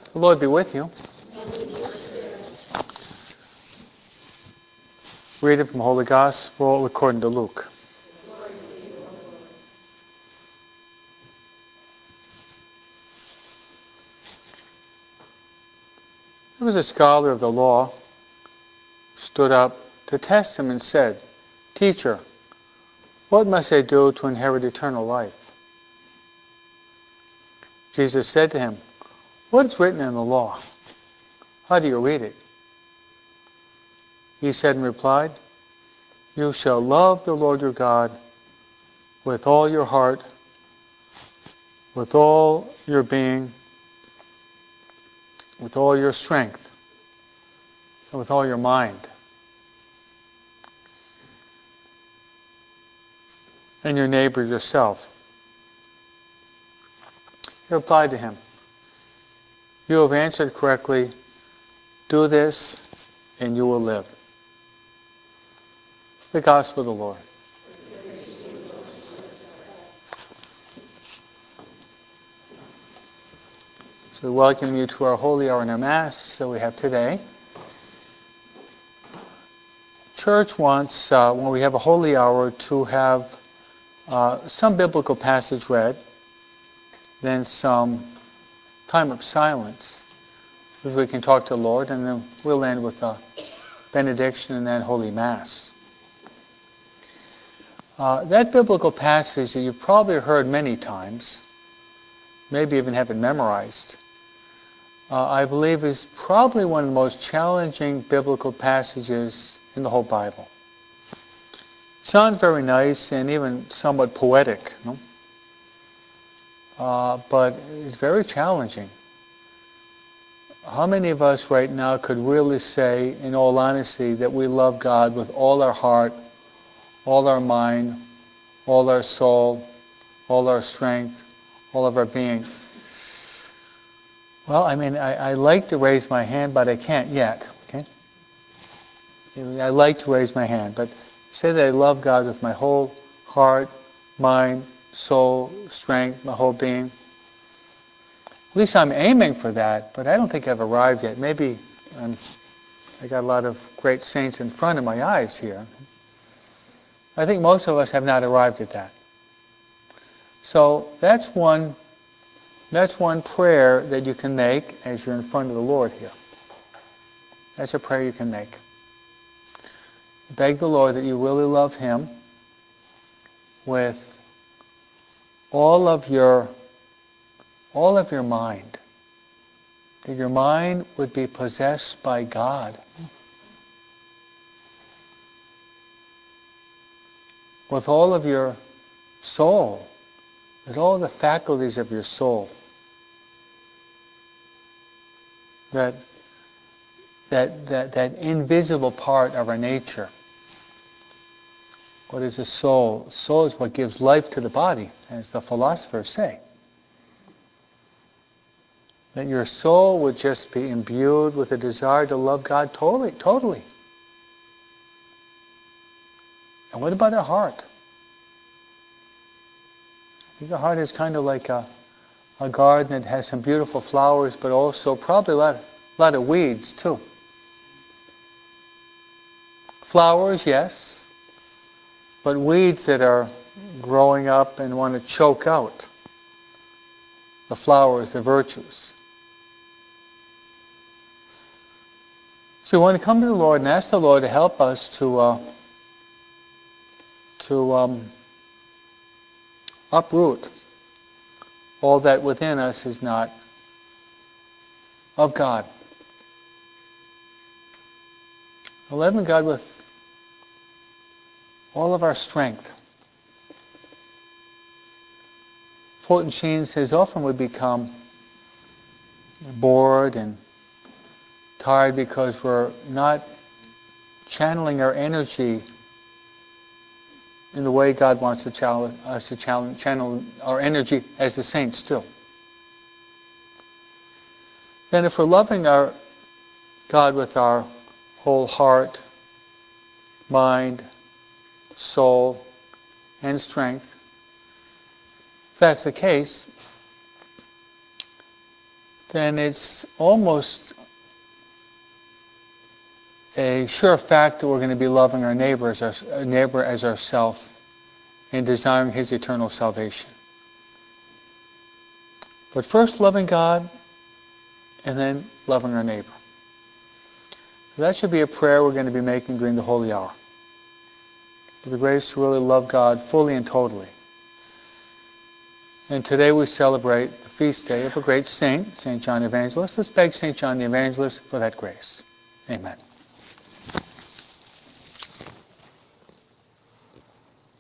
The Lord be with you. Reading from Holy Gospel according to Luke. There was a scholar of the law who stood up to test him and said, "Teacher, what must I do to inherit eternal life?" Jesus said to him, "What is written in the law? How do you read it?" He said and replied, "You shall love the Lord your God with all your heart, with all your being, with all your strength, and with all your mind. And your neighbor yourself." He replied to him, "You have answered correctly. Do this, and you will live." The Gospel of the Lord. So we welcome you to our Holy Hour in our Mass that we have today. Church wants, when we have a Holy Hour, to have some biblical passage read, then some time of silence, so we can talk to the Lord, and then we'll end with a benediction and then Holy Mass. That biblical passage that you've probably heard many times, maybe even have it memorized, I believe is probably one of the most challenging biblical passages in the whole Bible. It sounds very nice and even somewhat poetic, no? But it's very challenging. How many of us right now could really say, in all honesty, that we love God with all our heart, all our mind, all our soul, all our strength, all of our being? Well, I like to raise my hand, but I can't yet. Okay? I like to raise my hand, but say that I love God with my whole heart, mind, soul, strength, my whole being. At least I'm aiming for that, but I don't think I've arrived yet. Maybe I got a lot of great saints in front of my eyes here. I think most of us have not arrived at that. So that's one prayer that you can make as you're in front of the Lord here. That's a prayer you can make. Beg the Lord that you really love Him with all of your mind. That your mind would be possessed by God. With all of your soul, with all the faculties of your soul. That invisible part of our nature. What is the soul? Soul is what gives life to the body, as the philosophers say. That your soul would just be imbued with a desire to love God totally. And what about our heart? I think the heart is kind of like a garden that has some beautiful flowers, but also probably a lot of weeds too. Flowers, yes, but weeds that are growing up and want to choke out the flowers, the virtues. So we want to come to the Lord and ask the Lord to help us to uproot all that within us is not of God. Loving God with all of our strength. Fulton Sheen says often we become bored and tired because we're not channeling our energy in the way God wants to us to channel our energy as the saints do. Then if we're loving our God with our whole heart, mind, soul, and strength, if that's the case, then it's almost a sure fact that we're going to be loving our neighbor as ourself and desiring his eternal salvation. But first loving God, and then loving our neighbor. So that should be a prayer we're going to be making during the Holy Hour. For the grace to really love God fully and totally. And today we celebrate the feast day of a great saint, St. John the Evangelist. Let's beg St. John the Evangelist for that grace. Amen.